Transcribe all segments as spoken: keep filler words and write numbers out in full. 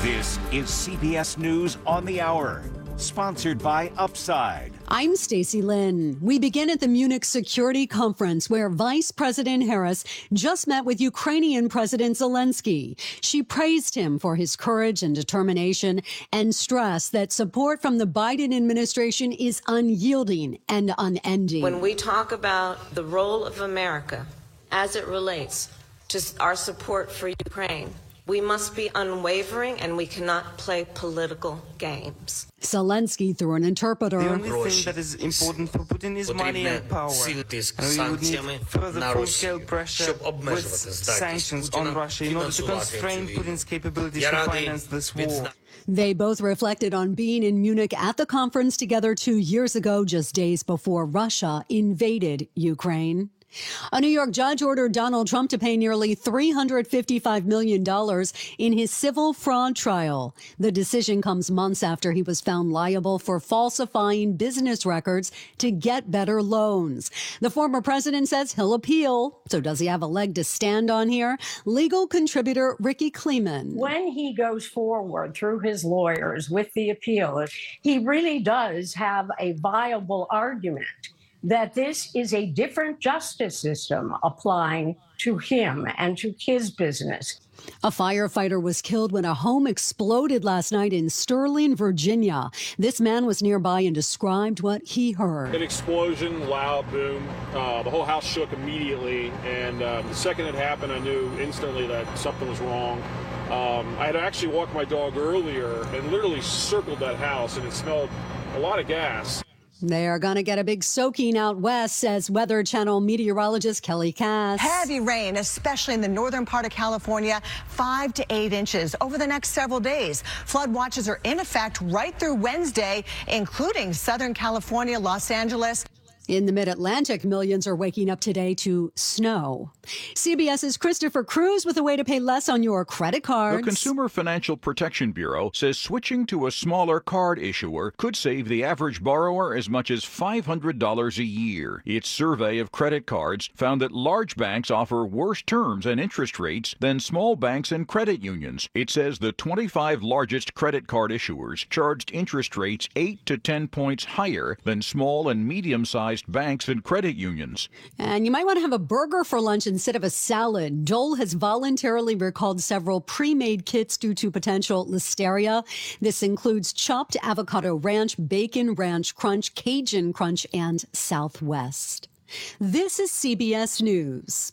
This is C B S News on the Hour, sponsored by Upside. I'm Stacey Lynn. We begin at the Munich Security Conference, where Vice President Harris just met with Ukrainian President Zelensky. She praised him for his courage and determination and stressed that support from the Biden administration is unyielding and unending. When we talk about the role of America as it relates to our support for Ukraine, we must be unwavering, and we cannot play political games. Zelensky through an interpreter. The only thing that is important for Putin is money and power. And we would need further full-scale pressure with sanctions on Russia in order to constrain Putin's capabilities to finance this war. They both reflected on being in Munich at the conference together two years ago, just days before Russia invaded Ukraine. A New York judge ordered Donald Trump to pay nearly three hundred fifty-five million dollars in his civil fraud trial. The decision comes months after he was found liable for falsifying business records to get better loans. The former president says he'll appeal. So does he have a leg to stand on here? Legal contributor Ricky Kleeman. When he goes forward through his lawyers with the appeal, he really does have a viable argument that this is a different justice system applying to him and to his business. A firefighter was killed when a home exploded last night in Sterling, Virginia. This man was nearby and described what he heard. An explosion, loud boom. Uh, the whole house shook immediately, and uh, the second it happened, I knew instantly that something was wrong. Um, I had actually walked my dog earlier and literally circled that house, and it smelled a lot of gas. They are going to get a big soaking out west, says Weather Channel meteorologist Kelly Cass. Heavy rain, especially in the northern part of California, five to eight inches over the next several days. Flood watches are in effect right through Wednesday, including Southern California, Los Angeles. In the mid-Atlantic, millions are waking up today to snow. CBS's Christopher Cruz with a way to pay less on your credit cards. The Consumer Financial Protection Bureau says switching to a smaller card issuer could save the average borrower as much as five hundred dollars a year. Its survey of credit cards found that large banks offer worse terms and interest rates than small banks and credit unions. It says the twenty-five largest credit card issuers charged interest rates eight to ten points higher than small and medium-sized banks and credit unions. And you might want to have a burger for lunch instead of a salad. Dole has voluntarily recalled several pre-made kits due to potential listeria. This includes chopped avocado ranch, bacon ranch crunch, Cajun crunch, and Southwest. This is C B S News.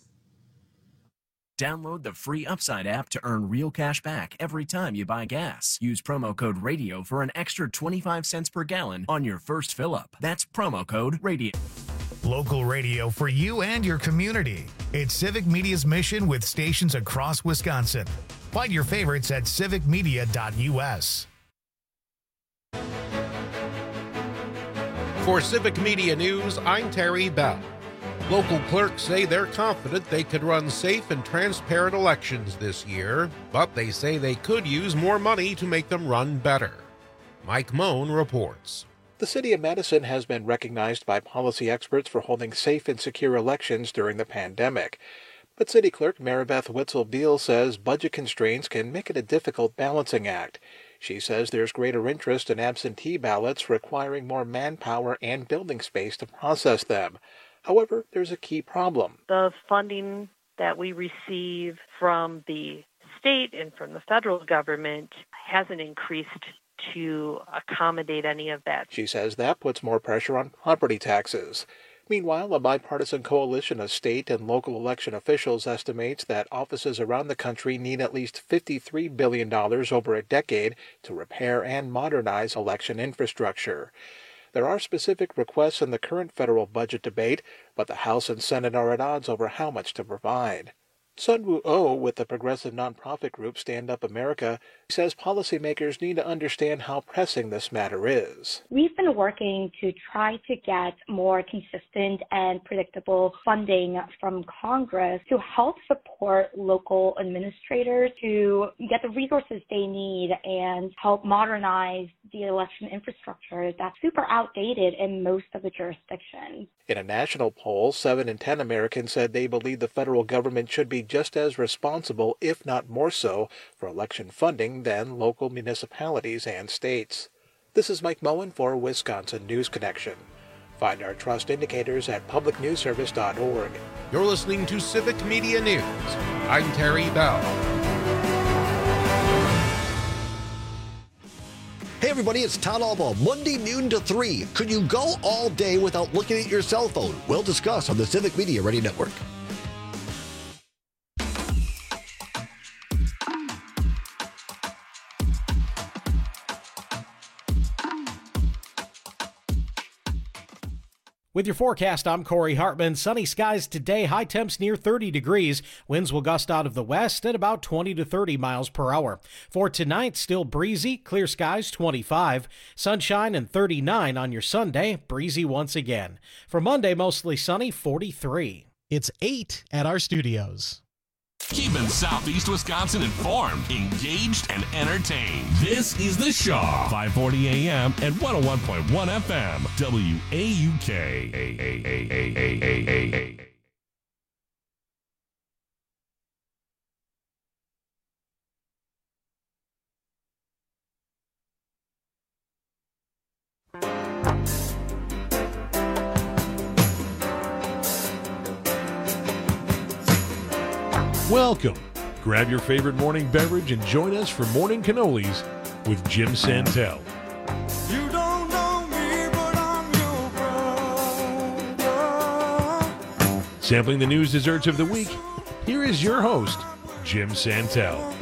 Download the free Upside app to earn real cash back every time you buy gas. Use promo code RADIO for an extra twenty-five cents per gallon on your first fill-up. That's promo code RADIO. Local radio for you and your community. It's Civic Media's mission with stations across Wisconsin. Find your favorites at civic media dot u s. For Civic Media News, I'm Terry Bell. Local clerks say they're confident they could run safe and transparent elections this year, but they say they could use more money to make them run better. Mike Moan reports. The city of Madison has been recognized by policy experts for holding safe and secure elections during the pandemic. But City Clerk Maribeth Witzel-Beal says budget constraints can make it a difficult balancing act. She says there's greater interest in absentee ballots requiring more manpower and building space to process them. However, there's a key problem. The funding that we receive from the state and from the federal government hasn't increased to accommodate any of that. She says that puts more pressure on property taxes. Meanwhile, a bipartisan coalition of state and local election officials estimates that offices around the country need at least fifty-three billion dollars over a decade to repair and modernize election infrastructure. There are specific requests in the current federal budget debate, but the House and Senate are at odds over how much to provide. Sunwoo Oh, with the progressive nonprofit group Stand Up America, says policymakers need to understand how pressing this matter is. We've been working to try to get more consistent and predictable funding from Congress to help support local administrators to get the resources they need and help modernize the election infrastructure that's super outdated in most of the jurisdictions. In a national poll, seven in ten Americans said they believe the federal government should be just as responsible, if not more so, for election funding than local municipalities and states. This is Mike Moen for Wisconsin News Connection. Find our trust indicators at public news service dot org. You're listening to Civic Media News. I'm Terry Bell. Hey everybody, it's Todd Albaugh, Monday noon to three. Could you go all day without looking at your cell phone? We'll discuss on the Civic Media Radio Network. With your forecast, I'm Corey Hartman. Sunny skies today, high temps near thirty degrees. Winds will gust out of the west at about twenty to thirty miles per hour. For tonight, still breezy, clear skies twenty-five. Sunshine and thirty-nine on your Sunday, breezy once again. For Monday, mostly sunny, forty-three. It's eight at our studios. Keeping Southeast Wisconsin informed, engaged, and entertained. This is The Shaw, five forty A M and one oh one point one F M, W A U K. Welcome. Grab your favorite morning beverage and join us for Morning Cannolis with Jim Santel. You don't know me, but I'm your brother. Sampling the news desserts of the week, here is your host, Jim Santel.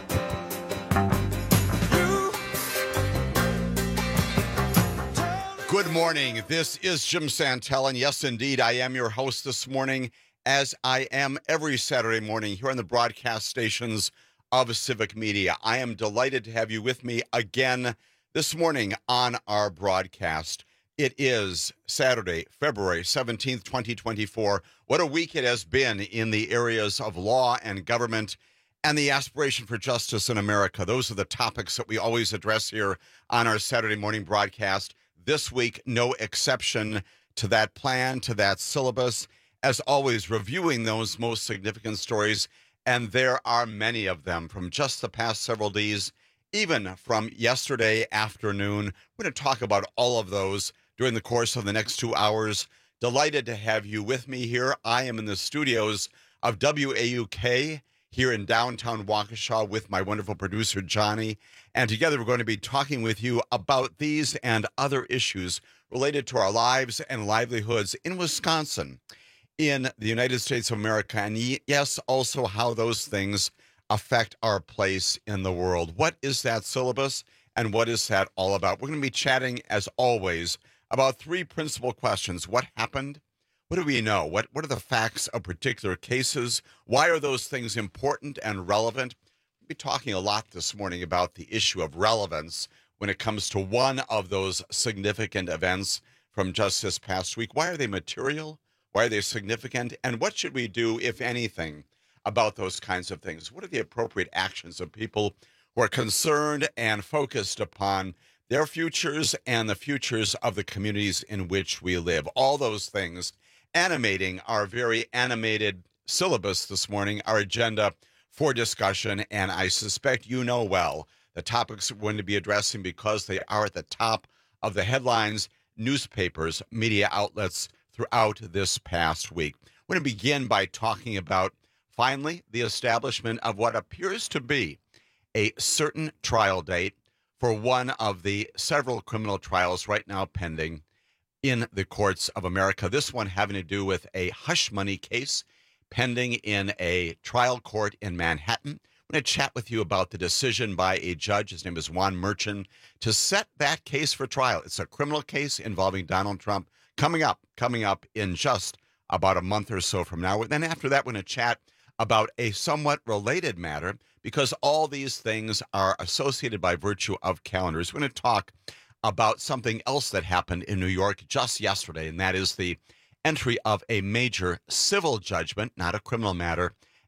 Good morning. This is Jim Santel, and yes, indeed, I am your host this morning, as I am every Saturday morning here on the broadcast stations of Civic Media. I am delighted to have you with me again this morning on our broadcast. It is Saturday, February seventeenth, twenty twenty-four. What a week it has been in the areas of law and government and the aspiration for justice in America. Those are the topics that we always address here on our Saturday morning broadcast. This week, no exception to that plan, to that syllabus. As always, reviewing those most significant stories, and there are many of them from just the past several days, even from yesterday afternoon. We're going to talk about all of those during the course of the next two hours. Delighted to have you with me here. I am in the studios of W A U K here in downtown Waukesha with my wonderful producer, Johnny, and together we're going to be talking with you about these and other issues related to our lives and livelihoods in Wisconsin, in the United States of America, and yes, also how those things affect our place in the world. What is that syllabus, and what is that all about? We're going to be chatting, as always, about three principal questions. What happened? What do we know? What, what are the facts of particular cases? Why are those things important and relevant? We'll be talking a lot this morning about the issue of relevance when it comes to one of those significant events from just this past week. Why are they material? Why are they significant? And what should we do, if anything, about those kinds of things? What are the appropriate actions of people who are concerned and focused upon their futures and the futures of the communities in which we live? All those things animating our very animated syllabus this morning, our agenda for discussion. And I suspect you know well the topics we're going to be addressing because they are at the top of the headlines, newspapers, media outlets throughout this past week. We're going to begin by talking about, finally, the establishment of what appears to be a certain trial date for one of the several criminal trials right now pending in the courts of America. This one having to do with a hush money case pending in a trial court in Manhattan. I'm going to chat with you about the decision by a judge, his name is Juan Merchan, to set that case for trial. It's a criminal case involving Donald Trump. Coming up, coming up in just about a month or so from now. Then after that, we're going to chat about a somewhat related matter because all these things are associated by virtue of calendars. We're going to talk about something else that happened in New York just yesterday, and that is the entry of a major civil judgment, not a criminal matter,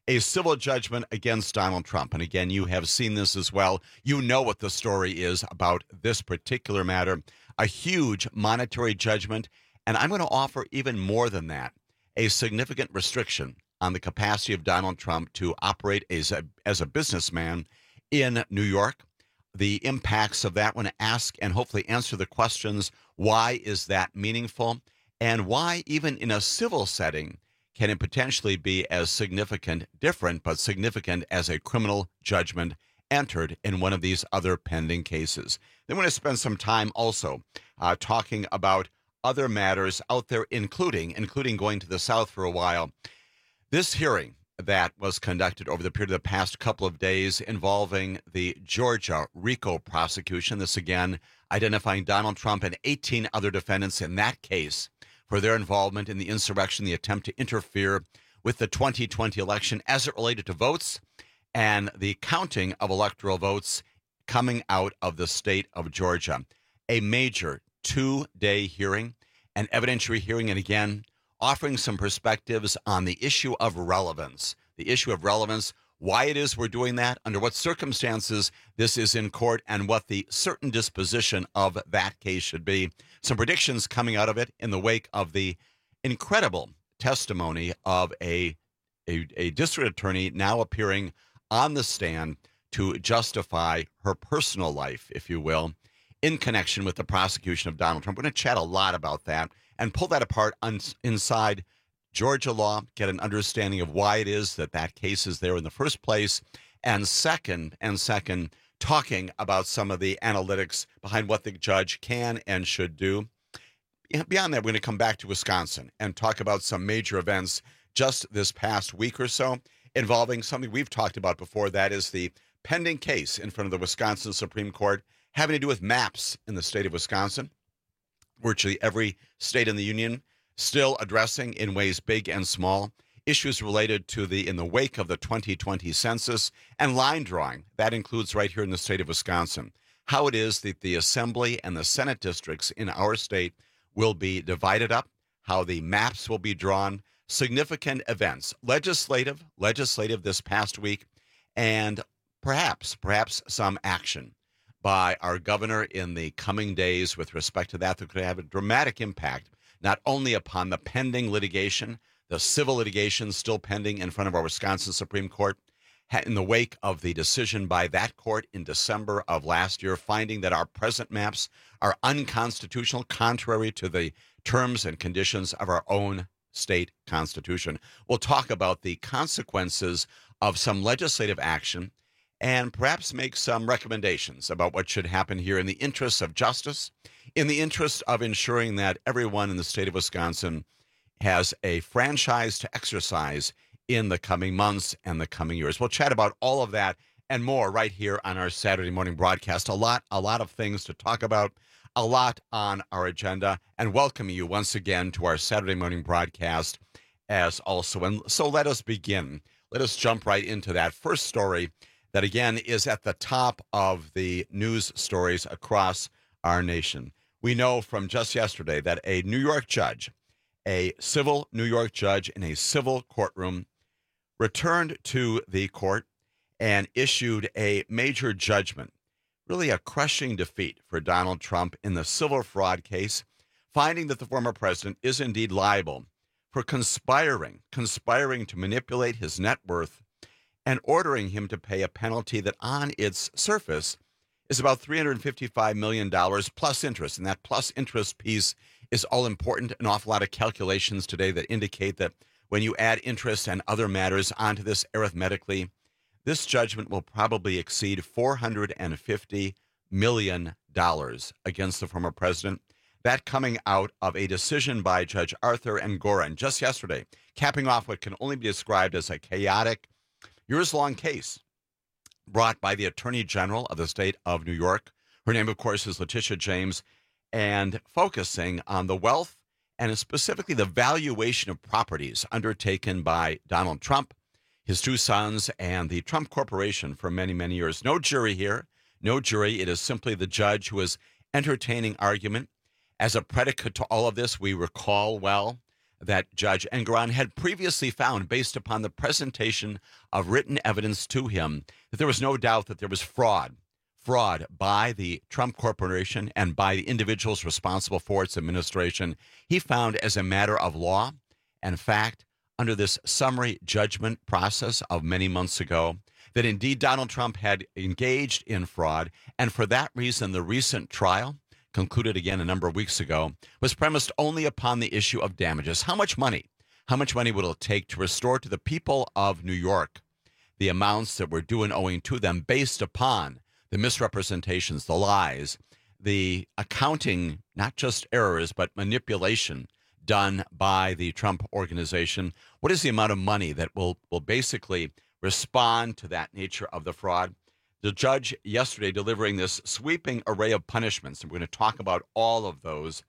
a civil judgment against Donald Trump. And again, you have seen this as well. You know what the story is about this particular matter. A huge monetary judgment. And I'm going to offer even more than that, a significant restriction on the capacity of Donald Trump to operate as a, as a businessman in New York. The impacts of that, when I ask and hopefully answer the questions, why is that meaningful? And why, even in a civil setting, can it potentially be as significant, different, but significant as a criminal judgment entered in one of these other pending cases? Then we're going to spend some time also uh, talking about other matters out there, including, including going to the South for a while. This hearing that was conducted over the period of the past couple of days involving the Georgia RICO prosecution. This again identifying Donald Trump and eighteen other defendants in that case for their involvement in the insurrection, the attempt to interfere with the twenty twenty election as it related to votes and the counting of electoral votes coming out of the state of Georgia. A major two-day hearing, an evidentiary hearing, and again, offering some perspectives on the issue of relevance, the issue of relevance, why it is we're doing that, under what circumstances this is in court, and what the certain disposition of that case should be. Some predictions coming out of it in the wake of the incredible testimony of a, a, a district attorney now appearing on the stand to justify her personal life, if you will, in connection with the prosecution of Donald Trump. We're going to chat a lot about that and pull that apart un- inside Georgia law, get an understanding of why it is that that case is there in the first place. And second, and second, talking about some of the analytics behind what the judge can and should do. Beyond that, we're going to come back to Wisconsin and talk about some major events just this past week or so involving something we've talked about before. That is the pending case in front of the Wisconsin Supreme Court having to do with maps in the state of Wisconsin. Virtually every state in the union still addressing in ways big and small issues related to the, in the wake of the twenty twenty census and line drawing. That includes right here in the state of Wisconsin, how it is that the Assembly and the Senate districts in our state will be divided up, how the maps will be drawn, significant events, legislative, legislative this past week, and perhaps, perhaps some action by our governor in the coming days with respect to that that could have a dramatic impact, not only upon the pending litigation, the civil litigation still pending in front of our Wisconsin Supreme Court, in the wake of the decision by that court in December of last year, finding that our present maps are unconstitutional, contrary to the terms and conditions of our own state constitution. We'll talk about the consequences of some legislative action and perhaps make some recommendations about what should happen here in the interests of justice, in the interest of ensuring that everyone in the state of Wisconsin has a franchise to exercise in the coming months and the coming years. We'll chat about all of that and more right here on our Saturday morning broadcast. A lot, a lot of things to talk about, a lot on our agenda, and welcome you once again to our Saturday morning broadcast as also. And so let us begin. Let us jump right into that first story that, again, is at the top of the news stories across our nation. We know from just yesterday that a New York judge, a civil New York judge in a civil courtroom, returned to the court and issued a major judgment, really a crushing defeat for Donald Trump in the civil fraud case, finding that the former president is indeed liable for conspiring, conspiring to manipulate his net worth and ordering him to pay a penalty that on its surface is about three hundred fifty-five million dollars plus interest. And that plus interest piece is all important. An awful lot of calculations today that indicate that when you add interest and other matters onto this arithmetically, this judgment will probably exceed four hundred fifty million dollars against the former president. That coming out of a decision by Judge Arthur Engoron just yesterday, capping off what can only be described as a chaotic, years-long case brought by the Attorney General of the state of New York. Her name, of course, is Letitia James, and focusing on the wealth and specifically the valuation of properties undertaken by Donald Trump, his two sons, and the Trump Corporation for many, many years. No jury here. No jury. It is simply the judge who is entertaining argument. As a predicate to all of this, we recall well that Judge Engoron had previously found, based upon the presentation of written evidence to him, that there was no doubt that there was fraud, fraud by the Trump Corporation and by the individuals responsible for its administration. He found, as a matter of law and fact, under this summary judgment process of many months ago, that indeed Donald Trump had engaged in fraud, and for that reason, the recent trial, concluded again a number of weeks ago, was premised only upon the issue of damages. How much money? How much money would it take to restore to the people of New York the amounts that were due and owing to them based upon the misrepresentations, the lies, the accounting, not just errors, but manipulation done by the Trump organization? What is the amount of money that will, will basically respond to that nature of the fraud? The judge yesterday delivering this sweeping array of punishments, and we're going to talk about all of those.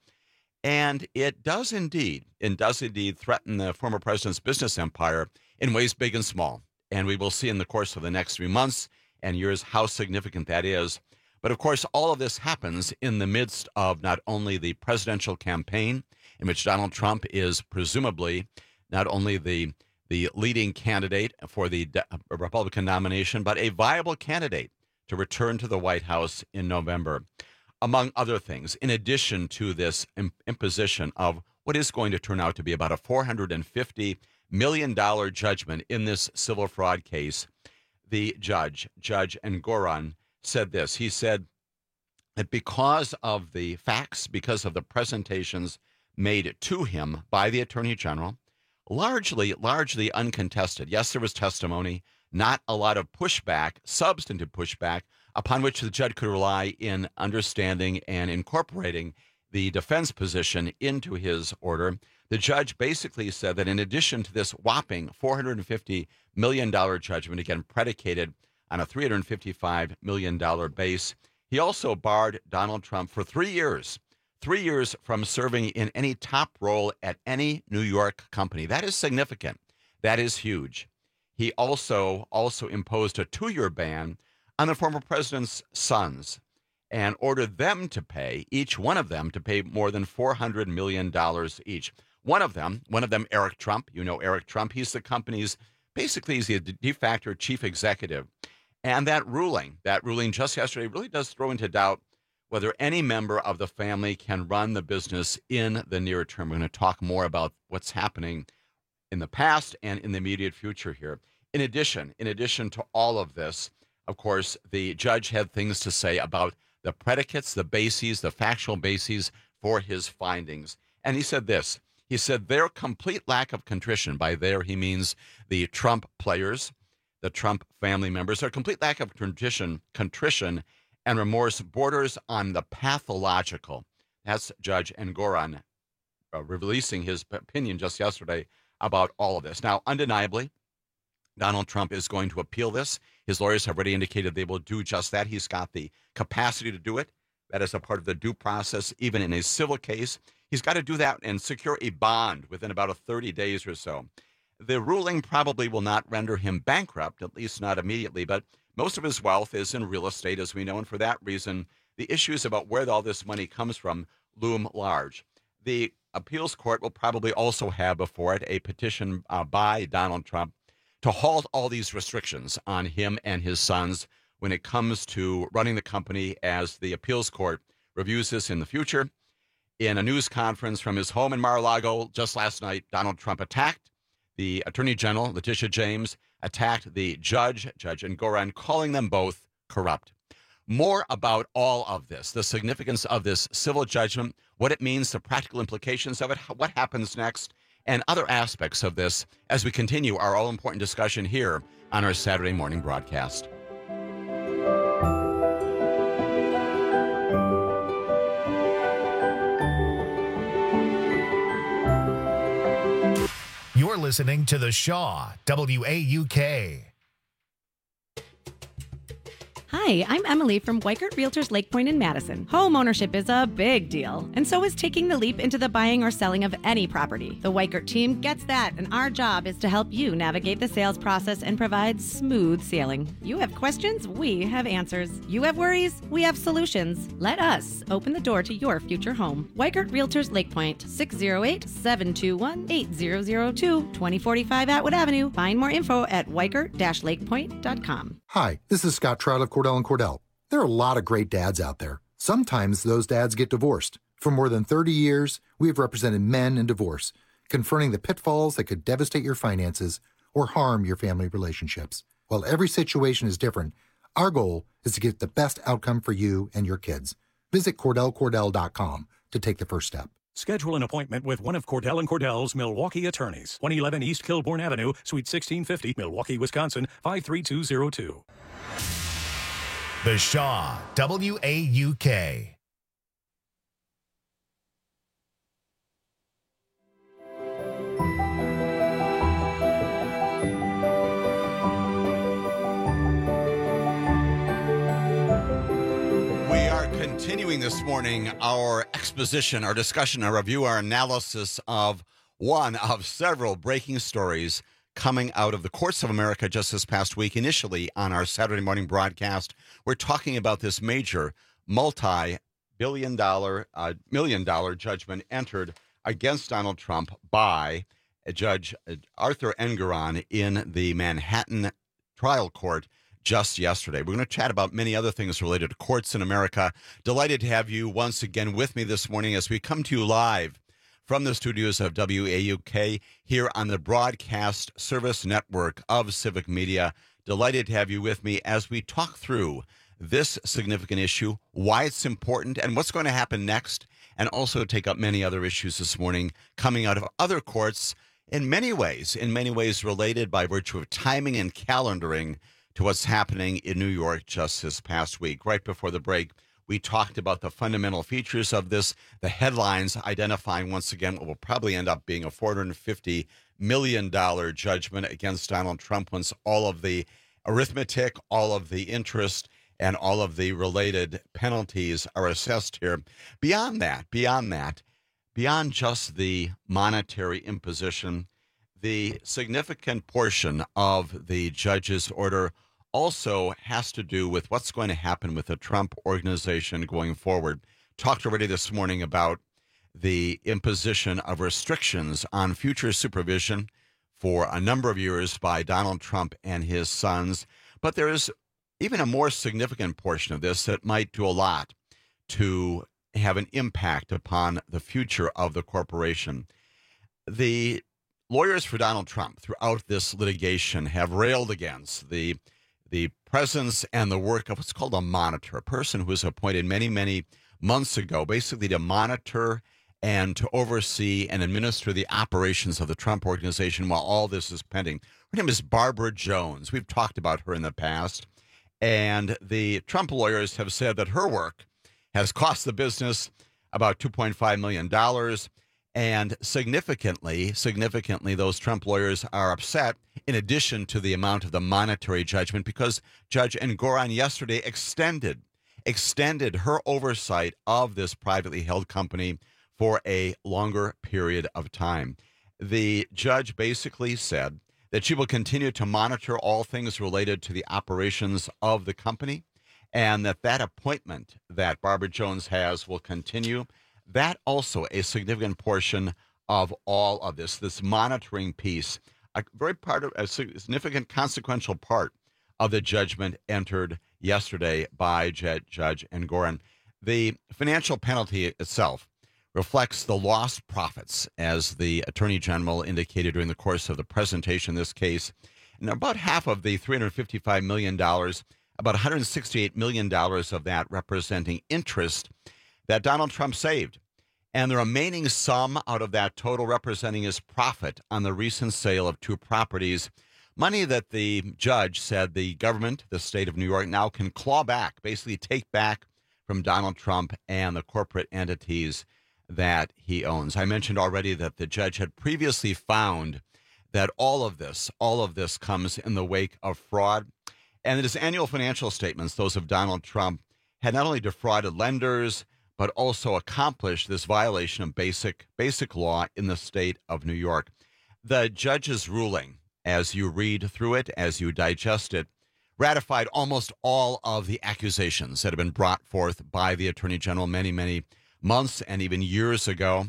And it does indeed, and does indeed threaten the former president's business empire in ways big and small. And we will see in the course of the next few months and years how significant that is. But of course, all of this happens in the midst of not only the presidential campaign, in which Donald Trump is presumably not only the the leading candidate for the Republican nomination, but a viable candidate to return to the White House in November. Among other things, in addition to this imposition of what is going to turn out to be about a four hundred fifty million dollars judgment in this civil fraud case, the judge, Judge Engoron, said this. He said that because of the facts, because of the presentations made to him by the Attorney General, largely, largely uncontested. Yes, there was testimony, not a lot of pushback, substantive pushback, upon which the judge could rely in understanding and incorporating the defense position into his order. The judge basically said that in addition to this whopping four hundred fifty million dollars judgment, again predicated on a three hundred fifty-five million dollars base, he also barred Donald Trump for three years Three years from serving in any top role at any New York company. That is significant. That is huge. He also also imposed a two-year ban on the former president's sons and ordered them to pay, each one of them, to pay more than four hundred million dollars each. One of them, one of them, Eric Trump. You know Eric Trump. He's the company's, basically, he's the de facto chief executive. And that ruling, that ruling just yesterday really does throw into doubt whether any member of the family can run the business in the near term. We're going to talk more about what's happening in the past and in the immediate future here. In addition, in addition to all of this, of course, the judge had things to say about the predicates, the bases, the factual bases for his findings. And he said this. He said their complete lack of contrition, by there he means the Trump players, the Trump family members, their complete lack of contrition, contrition and remorse borders on the pathological. That's Judge Engoron uh, releasing his opinion just yesterday about all of this. Now, undeniably, Donald Trump is going to appeal this. His lawyers have already indicated they will do just that. He's got the capacity to do it. That is a part of the due process, even in a civil case. He's got to do that and secure a bond within about a thirty days or so. The ruling probably will not render him bankrupt, at least not immediately, but most of his wealth is in real estate, as we know, and for that reason, the issues about where all this money comes from loom large. The appeals court will probably also have before it a petition uh, by Donald Trump to halt all these restrictions on him and his sons when it comes to running the company, as the appeals court reviews this in the future. In a news conference from his home in Mar-a-Lago just last night, Donald Trump attacked the Attorney General, Letitia James, attacked the judge, Judge Engoron, calling them both corrupt. More about all of this, the significance of this civil judgment, what it means, the practical implications of it, what happens next, and other aspects of this as we continue our all-important discussion here on our Saturday morning broadcast. You're listening to The Shaw, W A U K. Hi, Hi, I'm Emily from Weikert Realtors Lake Point in Madison. Home ownership is a big deal, and so is taking the leap into the buying or selling of any property. The Weikert team gets that, and our job is to help you navigate the sales process and provide smooth sailing. You have questions, we have answers. You have worries, we have solutions. Let us open the door to your future home. Weikert Realtors Lake Point, six oh eight, seven two one, eight zero zero two, twenty forty-five Atwood Avenue. Find more info at weikert dash lake point dot com. Hi, this is Scott Trout of Cordell and Cordell. There are a lot of great dads out there. Sometimes those dads get divorced. For more than thirty years, we have represented men in divorce, confronting the pitfalls that could devastate your finances or harm your family relationships. While every situation is different, our goal is to get the best outcome for you and your kids. Visit cordell cordell dot com to take the first step. Schedule an appointment with one of Cordell and Cordell's Milwaukee attorneys. one eleven East Kilbourne Avenue, Suite sixteen fifty, Milwaukee, Wisconsin, five three two zero two. The Shaw, W A U K. Continuing this morning, our exposition, our discussion, our review, our analysis of one of several breaking stories coming out of the courts of America just this past week. Initially, on our Saturday morning broadcast, we're talking about this major multi-billion dollar, uh, million dollar judgment entered against Donald Trump by Judge Arthur Engoron in the Manhattan trial court just yesterday. We're going to chat about many other things related to courts in America. Delighted to have you once again with me this morning as we come to you live from the studios of W A U K here on the Broadcast Service Network of Civic Media. Delighted to have you with me as we talk through this significant issue, why it's important, and what's going to happen next, and also take up many other issues this morning coming out of other courts in many ways, in many ways related by virtue of timing and calendaring to what's happening in New York just this past week. Right before the break, we talked about the fundamental features of this, the headlines identifying once again what will probably end up being a four hundred fifty million dollars judgment against Donald Trump once all of the arithmetic, all of the interest, and all of the related penalties are assessed here. Beyond that, beyond that, beyond just the monetary imposition, the significant portion of the judge's order also has to do with what's going to happen with the Trump organization going forward. Talked already this morning about the imposition of restrictions on future supervision for a number of years by Donald Trump and his sons. But there is even a more significant portion of this that might do a lot to have an impact upon the future of the corporation. The lawyers for Donald Trump throughout this litigation have railed against the the presence and the work of what's called a monitor, a person who was appointed many, many months ago, basically to monitor and to oversee and administer the operations of the Trump organization while all this is pending. Her name is Barbara Jones. We've talked about her in the past. And the Trump lawyers have said that her work has cost the business about two point five million dollars. And significantly, significantly, those Trump lawyers are upset, in addition to the amount of the monetary judgment, because Judge Engoron yesterday extended, extended her oversight of this privately held company for a longer period of time. The judge basically said that she will continue to monitor all things related to the operations of the company, and that that appointment that Barbara Jones has will continue. That also a significant portion of all of this, this monitoring piece, a very part of a significant consequential part of the judgment entered yesterday by Judge Engoron. The financial penalty itself reflects the lost profits, as the Attorney General indicated during the course of the presentation in this case. And about half of the three hundred fifty-five million dollars, about one hundred sixty-eight million dollars of that representing interest that Donald Trump saved, and the remaining sum out of that total representing his profit on the recent sale of two properties, money that the judge said the government, the state of New York, now can claw back, basically take back from Donald Trump and the corporate entities that he owns. I mentioned already that the judge had previously found that all of this, all of this comes in the wake of fraud. And his annual financial statements, those of Donald Trump, had not only defrauded lenders, but also accomplished this violation of basic basic law in the state of New York. The judge's ruling, as you read through it, as you digest it, ratified almost all of the accusations that have been brought forth by the Attorney General many, many months and even years ago.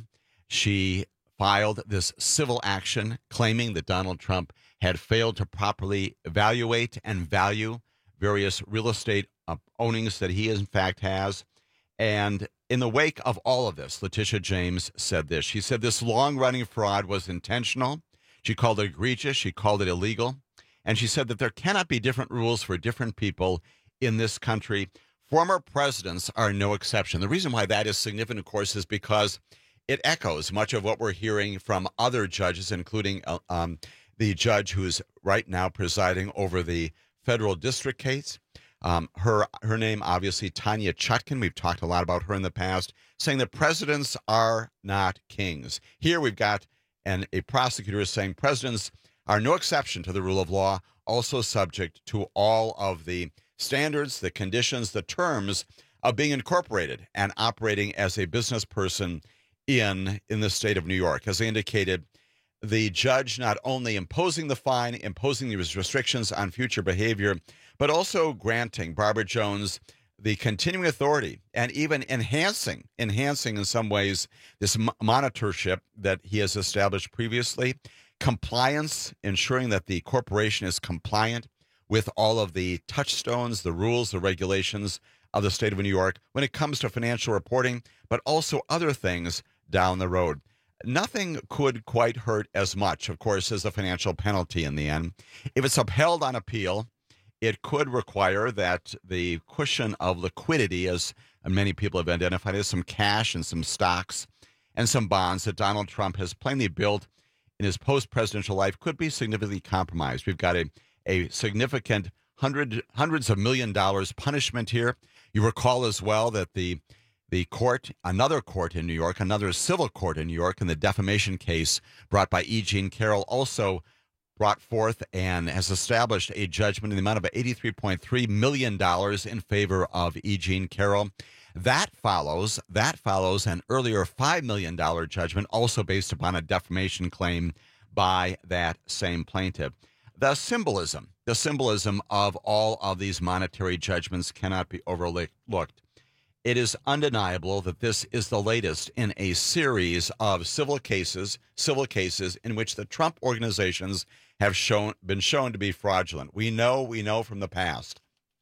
She filed this civil action claiming that Donald Trump had failed to properly evaluate and value various real estate uh, ownings that he, in fact, has. And in the wake of all of this, Letitia James said this. She said this long-running fraud was intentional. She called it egregious. She called it illegal. And she said that there cannot be different rules for different people in this country. Former presidents are no exception. The reason why that is significant, of course, is because it echoes much of what we're hearing from other judges, including uh, um, the judge who's right now presiding over the federal district case. Um, her her name, obviously, Tanya Chutkan. We've talked a lot about her in the past, saying that presidents are not kings. Here we've got and a prosecutor is saying presidents are no exception to the rule of law, also subject to all of the standards, the conditions, the terms of being incorporated and operating as a business person in, in the state of New York. As I indicated, the judge not only imposing the fine, imposing these restrictions on future behavior, but also granting Barbara Jones the continuing authority and even enhancing, enhancing in some ways this m- monitorship that he has established previously, compliance, ensuring that the corporation is compliant with all of the touchstones, the rules, the regulations of the state of New York when it comes to financial reporting, but also other things down the road. Nothing could quite hurt as much, of course, as the financial penalty in the end. If it's upheld on appeal, it could require that the cushion of liquidity, as many people have identified, as some cash and some stocks and some bonds that Donald Trump has plainly built in his post-presidential life could be significantly compromised. We've got a, a significant hundred, hundreds of million dollars punishment here. You recall as well that the the court, another court in New York, another civil court in New York, in the defamation case brought by E. Jean Carroll, also brought forth and has established a judgment in the amount of eighty-three point three million dollars in favor of E. Jean Carroll. That follows, that follows an earlier five million dollars judgment, also based upon a defamation claim by that same plaintiff. The symbolism, the symbolism of all of these monetary judgments cannot be overlooked. It is undeniable that this is the latest in a series of civil cases, civil cases in which the Trump organizations have shown been shown to be fraudulent. We know, we know from the past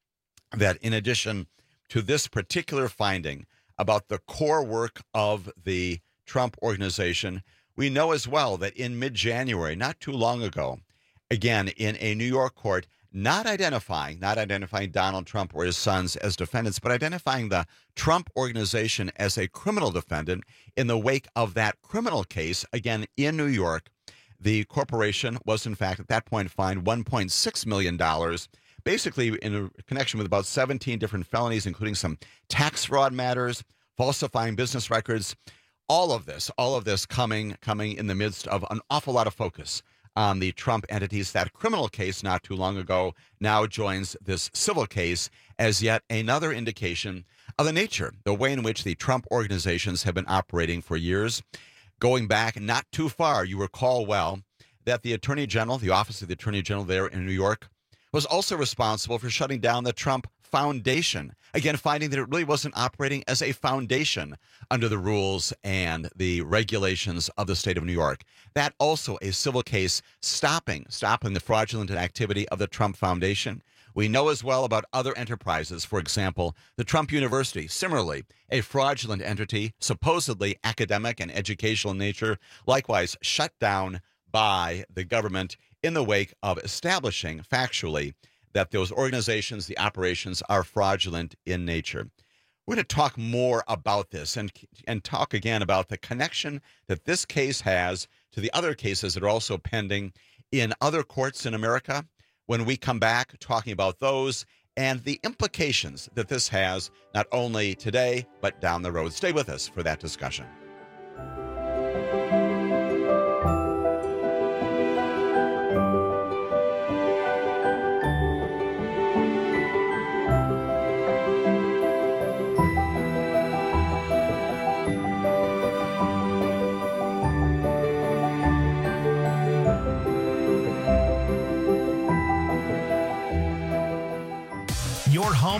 that in addition to this particular finding about the core work of the Trump organization, we know as well that in mid-January, not too long ago, again, in a New York court, not identifying, not identifying Donald Trump or his sons as defendants, but identifying the Trump organization as a criminal defendant in the wake of that criminal case, again, in New York. The corporation was, in fact, at that point fined one point six million dollars, basically in a connection with about seventeen different felonies, including some tax fraud matters, falsifying business records. All of this, all of this coming, coming in the midst of an awful lot of focus on the Trump entities. That criminal case not too long ago now joins this civil case as yet another indication of the nature, the way in which the Trump organizations have been operating for years. Going back not too far, you recall well that the Attorney General, the Office of the Attorney General there in New York, was also responsible for shutting down the Trump Foundation. Again, finding that it really wasn't operating as a foundation under the rules and the regulations of the state of New York. That also a civil case stopping, stopping the fraudulent activity of the Trump Foundation. We know as well about other enterprises. For example, the Trump University, similarly, a fraudulent entity, supposedly academic and educational in nature, likewise shut down by the government in the wake of establishing factually that those organizations, the operations, are fraudulent in nature. We're going to talk more about this and and talk again about the connection that this case has to the other cases that are also pending in other courts in America when we come back talking about those and the implications that this has not only today, but down the road. Stay with us for that discussion.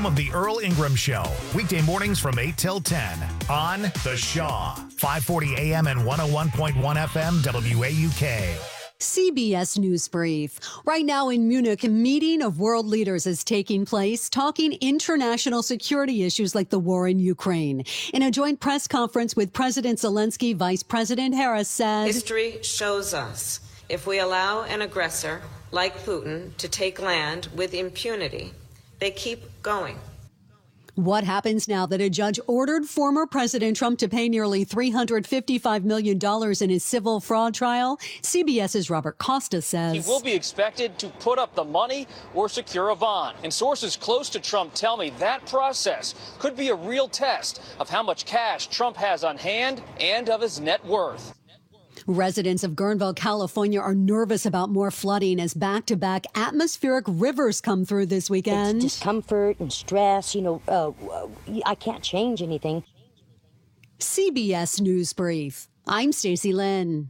home of the Earl Ingram Show. Weekday mornings from eight till ten on The Shaw. five forty A M and one oh one point one F M W A U K. C B S News Brief. Right now in Munich, a meeting of world leaders is taking place, talking international security issues like the war in Ukraine. In a joint press conference with President Zelensky, Vice President Harris said, "History shows us if we allow an aggressor like Putin to take land with impunity, they keep going." What happens now that a judge ordered former President Trump to pay nearly three hundred fifty-five million dollars in his civil fraud trial? CBS's Robert Costa says he will be expected to put up the money or secure a bond. And sources close to Trump tell me that process could be a real test of how much cash Trump has on hand and of his net worth. Residents of Guerneville, California are nervous about more flooding as back-to-back atmospheric rivers come through this weekend. It's discomfort and stress. You know, uh, I can't change anything. C B S News Brief. I'm Stacey Lynn.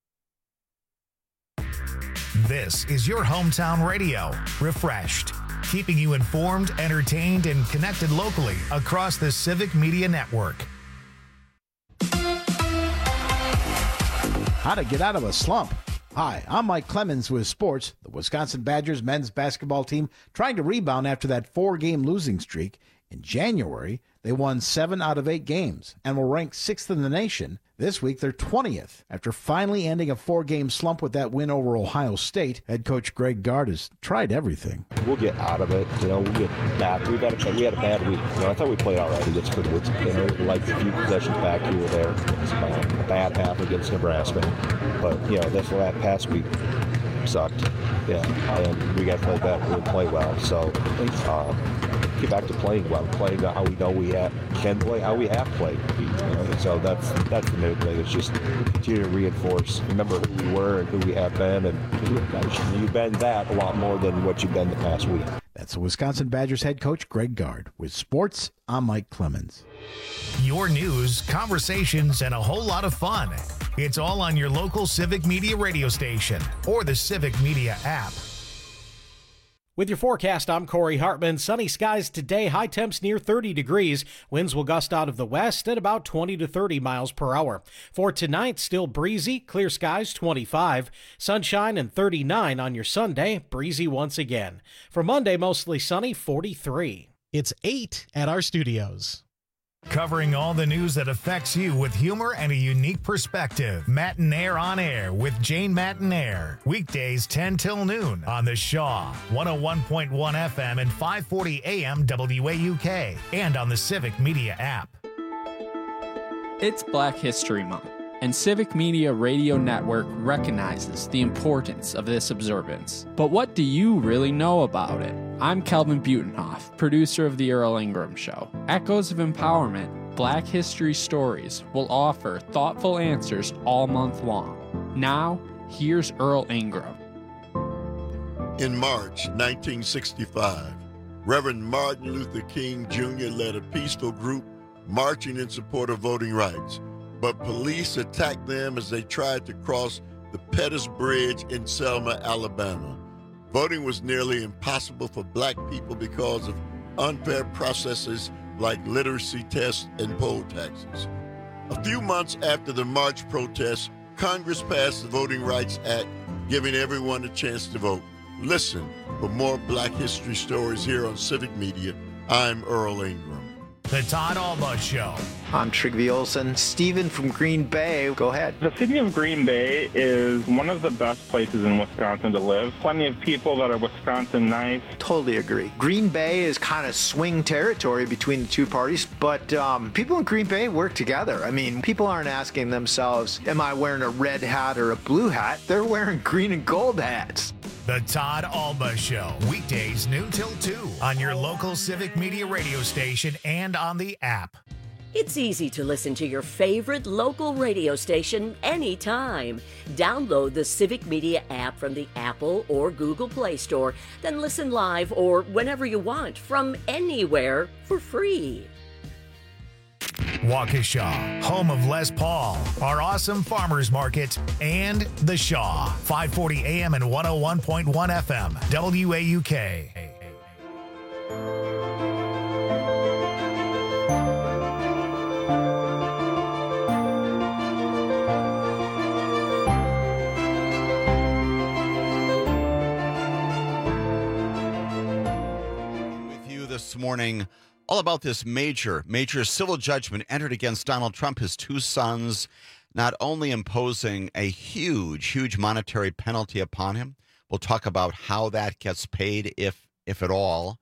This is your hometown radio, Refreshed, keeping you informed, entertained, and connected locally across the Civic Media Network. How to get out of a slump. Hi, I'm Mike Clemens with sports. The Wisconsin Badgers men's basketball team trying to rebound after that four-game losing streak. In January, they won seven out of eight games and were ranked sixth in the nation. This week, they're twentieth. After finally ending a four-game slump with that win over Ohio State, head coach Greg Gard has tried everything. We'll get out of it. You know, we'll get back. We've had a, we had a bad week. You know, I thought we played all right against Goodwood. You know, like a few possessions back here or there. It's about a bad half against Nebraska. But, you know, this past week sucked. Yeah, and we got to play better. We play well. So, uh, get back to playing well, playing how we know we have, can play, how we have played. You know? So that's that's the main thing. It's just continue to reinforce. Remember who we were and who we have been, and you've been that a lot more than what you've been the past week. That's the Wisconsin Badgers head coach Greg Gard. With sports, I'm Mike Clemens. Your news, conversations, and a whole lot of fun. It's all on your local Civic Media radio station or the Civic Media app. With your forecast, I'm Corey Hartman. Sunny skies today, high temps near thirty degrees. Winds will gust out of the west at about twenty to thirty miles per hour. For tonight, still breezy, clear skies twenty-five. Sunshine and thirty-nine on your Sunday, breezy once again. For Monday, mostly sunny, forty-three. It's eight at our studios. Covering all the news that affects you with humor and a unique perspective. Matinaire on Air with Jane Matinaire. Weekdays ten till noon on The Shaw, one oh one point one F M and five forty A M W A U K, and on the Civic Media app. It's Black History Month, and Civic Media Radio Network recognizes the importance of this observance. But what do you really know about it? I'm Kelvin Butenhoff, producer of The Earl Ingram Show. Echoes of Empowerment, Black History Stories will offer thoughtful answers all month long. Now, here's Earl Ingram. In March nineteen sixty-five, Reverend Martin Luther King Junior led a peaceful group marching in support of voting rights, but police attacked them as they tried to cross the Pettus Bridge in Selma, Alabama. Voting was nearly impossible for black people because of unfair processes like literacy tests and poll taxes. A few months after the march protests, Congress passed the Voting Rights Act, giving everyone a chance to vote. Listen for more Black history stories here on Civic Media. I'm Earl Ingram. The Todd Alba Show. I'm Trigby Olson. Steven from Green Bay. Go ahead. The city of Green Bay is one of the best places in Wisconsin to live. Plenty of people that are Wisconsin nice. Totally agree. Green Bay is kind of swing territory between the two parties, but um, people in Green Bay work together. I mean, people aren't asking themselves, am I wearing a red hat or a blue hat? They're wearing green and gold hats. The Todd Alba Show, weekdays noon till two on your local Civic Media radio station and on the app. It's easy to listen to your favorite local radio station anytime. Download the Civic Media app from the Apple or Google Play Store, then listen live or whenever you want from anywhere for free. Waukesha, home of Les Paul, our awesome farmers market, and The Shaw, five forty A M and one oh one point one F M, W A U K. morning all about this major, major civil judgment entered against Donald Trump, his two sons, not only imposing a huge, huge monetary penalty upon him. We'll talk about how that gets paid, if if at all,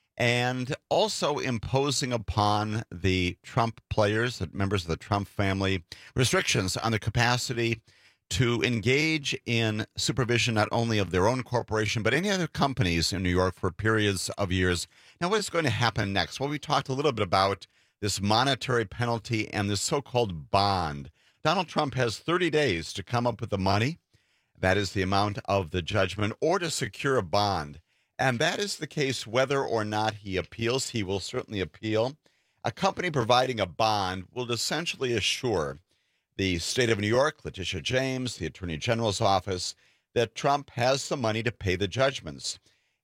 and also imposing upon the Trump players, the members of the Trump family, restrictions on the capacity to engage in supervision not only of their own corporation, but any other companies in New York for periods of years. Now, what is going to happen next? Well, we talked a little bit about this monetary penalty and this so-called bond. Donald Trump has thirty days to come up with the money. That is the amount of the judgment, or to secure a bond. And that is the case whether or not he appeals. He will certainly appeal. A company providing a bond will essentially assure the state of New York, Letitia James, the Attorney General's office, that Trump has the money to pay the judgments.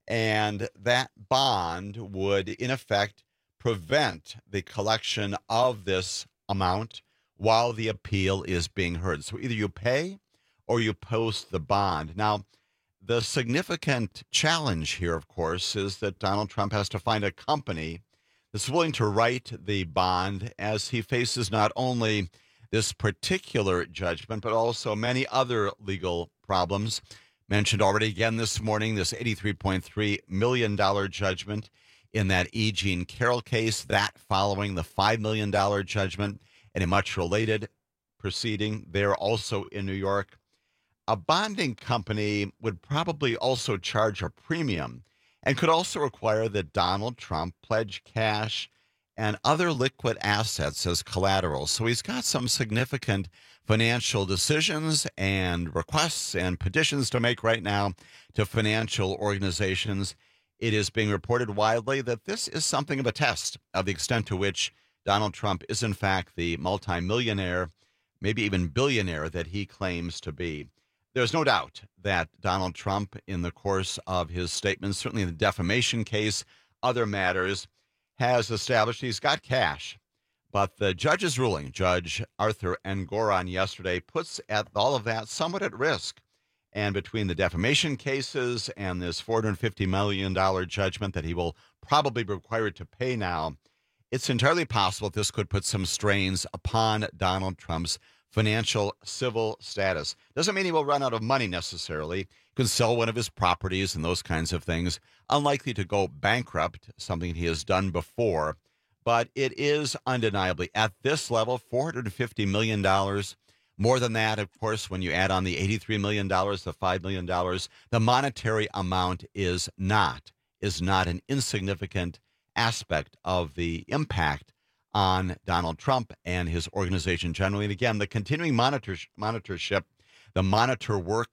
And that bond would, in effect, prevent the collection of this amount while the appeal is being heard. So either you pay or you post the bond. Now, the significant challenge here, of course, is that Donald Trump has to find a company that's willing to write the bond, as he faces not only this particular judgment, but also many other legal problems. Mentioned already again this morning, this eighty-three point three million dollars judgment in that E. Jean Carroll case, that following the five million dollars judgment in a much related proceeding there also in New York. A bonding company would probably also charge a premium and could also require that Donald Trump pledge cash and other liquid assets as collateral. So he's got some significant financial decisions and requests and petitions to make right now to financial organizations. It is being reported widely that this is something of a test of the extent to which Donald Trump is, in fact, the multimillionaire, maybe even billionaire that he claims to be. There's no doubt that Donald Trump, in the course of his statements, certainly in the defamation case, other matters, has established he's got cash. But the judge's ruling, Judge Arthur Engoron yesterday, puts at all of that somewhat at risk. And between the defamation cases and this four hundred fifty million dollars judgment that he will probably be required to pay now, it's entirely possible that this could put some strains upon Donald Trump's financial civil status. Doesn't mean he will run out of money necessarily. He could sell one of his properties and those kinds of things. Unlikely to go bankrupt, something he has done before. But it is undeniably at this level, four hundred fifty million dollars. More than that, of course, when you add on the eighty-three million dollars, the five million dollars, the monetary amount is not, is not an insignificant aspect of the impact on Donald Trump and his organization generally. And again, the continuing monitor, monitorship, the monitor work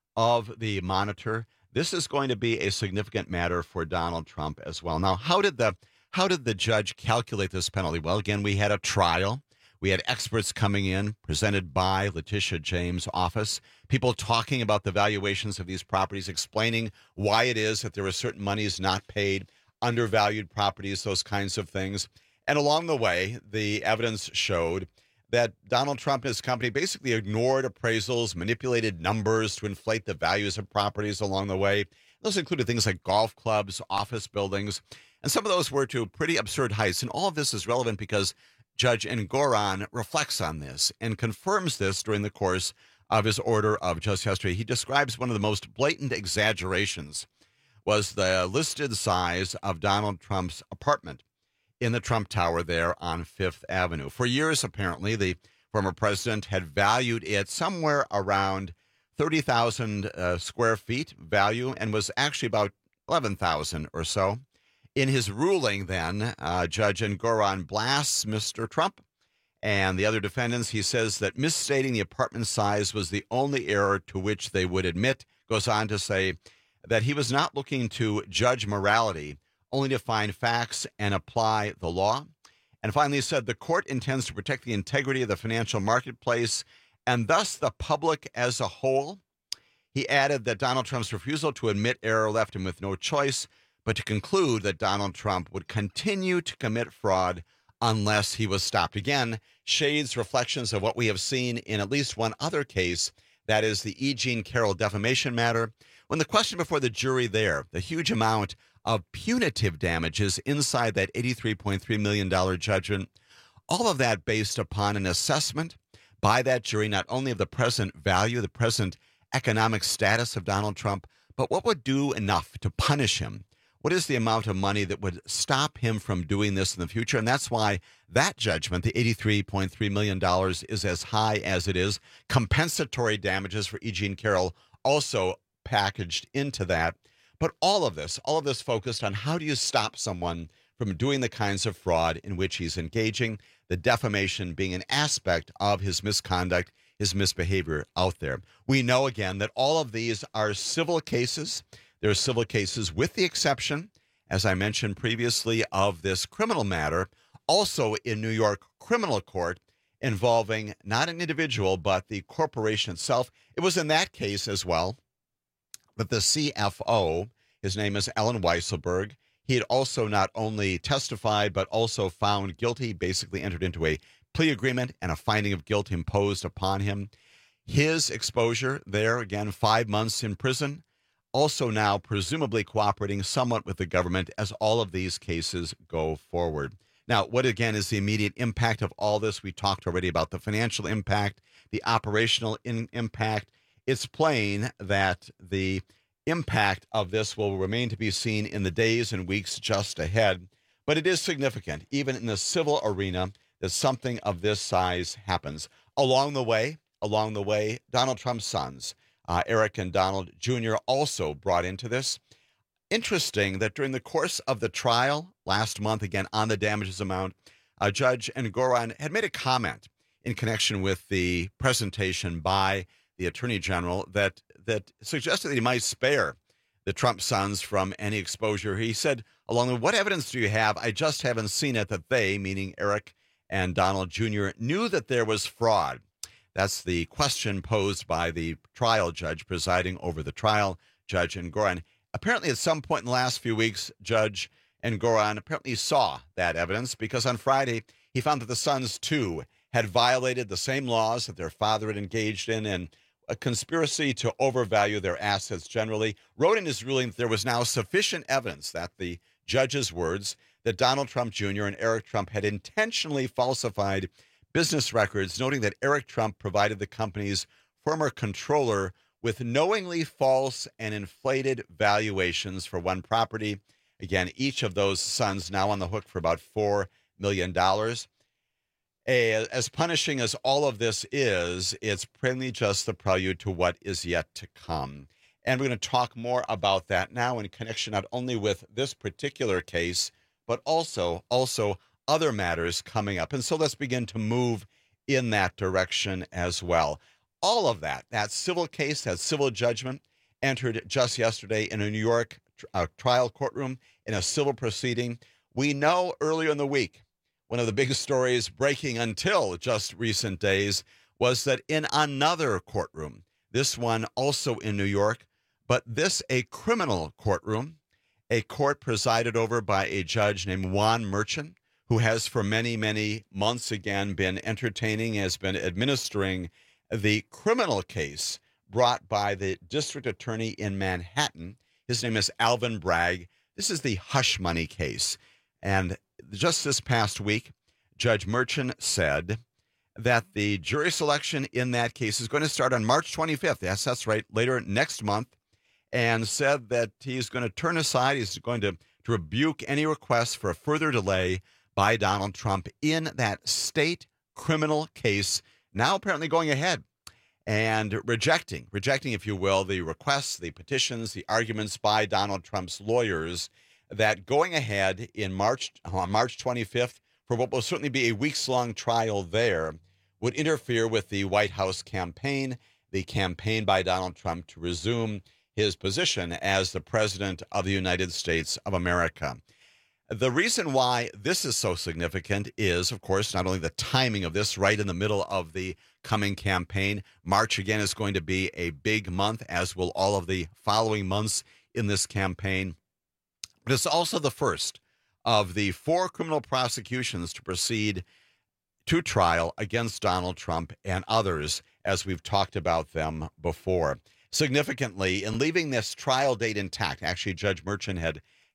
of the monitor, this is going to be a significant matter for Donald Trump as well. Now, how did the how did the judge calculate this penalty? Well, again, we had a trial. We had experts coming in, presented by Letitia James' office, people talking about the valuations of these properties, explaining why it is that there are certain monies not paid, undervalued properties, those kinds of things. And along the way, the evidence showed that Donald Trump and his company basically ignored appraisals, manipulated numbers to inflate the values of properties along the way. Those included things like golf clubs, office buildings, and some of those were to pretty absurd heights. And all of this is relevant because Judge Engoron reflects on this and confirms this during the course of his order of just yesterday. He describes one of the most blatant exaggerations was the listed size of Donald Trump's apartment in the Trump Tower there on Fifth Avenue. For years, apparently, the former president had valued it somewhere around thirty thousand uh, square feet value and was actually about eleven thousand or so. In his ruling then, uh, Judge Engoron blasts Mister Trump and the other defendants. He says that misstating the apartment size was the only error to which they would admit. Goes on to say that he was not looking to judge morality, only to find facts and apply the law. And finally said the court intends to protect the integrity of the financial marketplace and thus the public as a whole. He added that Donald Trump's refusal to admit error left him with no choice but to conclude that Donald Trump would continue to commit fraud unless he was stopped. Again, shades, reflections of what we have seen in at least one other case, that is the E. Jean Carroll defamation matter. When the question before the jury there, the huge amount of punitive damages inside that eighty-three point three million dollars judgment. All of that based upon an assessment by that jury, not only of the present value, the present economic status of Donald Trump, but what would do enough to punish him. What is the amount of money that would stop him from doing this in the future? And that's why that judgment, the eighty-three point three million dollars, is as high as it is. Compensatory damages for E. Jean Carroll also packaged into that. But all of this, all of this focused on how do you stop someone from doing the kinds of fraud in which he's engaging, the defamation being an aspect of his misconduct, his misbehavior out there. We know, again, that all of these are civil cases. There are civil cases with the exception, as I mentioned previously, of this criminal matter, also in New York criminal court, involving not an individual, but the corporation itself. It was in that case as well that the C F O, his name is Alan Weisselberg, he had also not only testified, but also found guilty, basically entered into a plea agreement and a finding of guilt imposed upon him. His exposure there, again, five months in prison, also now presumably cooperating somewhat with the government as all of these cases go forward. Now, what again is the immediate impact of all this? We talked already about the financial impact, the operational in- impact. It's plain that the impact of this will remain to be seen in the days and weeks just ahead, but it is significant, even in the civil arena, that something of this size happens. Along the way, along the way, Donald Trump's sons, uh, Eric and Donald Junior, also brought into this. Interesting that during the course of the trial last month, again, on the damages amount, uh, Judge Engoron had made a comment in connection with the presentation by the Attorney General that that suggested that he might spare the Trump sons from any exposure. He said, along with, what evidence do you have? I just haven't seen it that they, meaning Eric and Donald Junior, knew that there was fraud. That's the question posed by the trial judge presiding over the trial, Judge Engoron. Apparently, at some point in the last few weeks, Judge Engoron apparently saw that evidence because on Friday, he found that the sons, too, had violated the same laws that their father had engaged in and a conspiracy to overvalue their assets generally. Wrote in his ruling that there was now sufficient evidence, that the judge's words, that Donald Trump Junior and Eric Trump had intentionally falsified business records, noting that Eric Trump provided the company's former controller with knowingly false and inflated valuations for one property. Again, each of those sons now on the hook for about four million dollars. As punishing as all of this is, it's plainly just the prelude to what is yet to come. And we're going to talk more about that now in connection not only with this particular case, but also, also other matters coming up. And so let's begin to move in that direction as well. All of that, that civil case, that civil judgment, entered just yesterday in a New York uh, trial courtroom in a civil proceeding. We know earlier in the week, one of the biggest stories breaking until just recent days was that in another courtroom, this one also in New York, but this a criminal courtroom, a court presided over by a judge named Juan Merchan, who has for many, many months again been entertaining, has been administering the criminal case brought by the district attorney in Manhattan. His name is Alvin Bragg. This is the hush money case. And just this past week, Judge Merchan said that the jury selection in that case is going to start on March twenty-fifth. Yes, that's right, later next month, and said that he's going to turn aside, he's going to, to rebuke any requests for a further delay by Donald Trump in that state criminal case, now apparently going ahead and rejecting, rejecting, if you will, the requests, the petitions, the arguments by Donald Trump's lawyers that going ahead in March, on March twenty-fifth, for what will certainly be a weeks-long trial there, would interfere with the White House campaign, the campaign by Donald Trump to resume his position as the president of the United States of America. The reason why this is so significant is, of course, not only the timing of this right in the middle of the coming campaign. March, again, is going to be a big month, as will all of the following months in this campaign. But it's also the first of the four criminal prosecutions to proceed to trial against Donald Trump and others, as we've talked about them before. Significantly, in leaving this trial date intact, actually, Judge Merchan had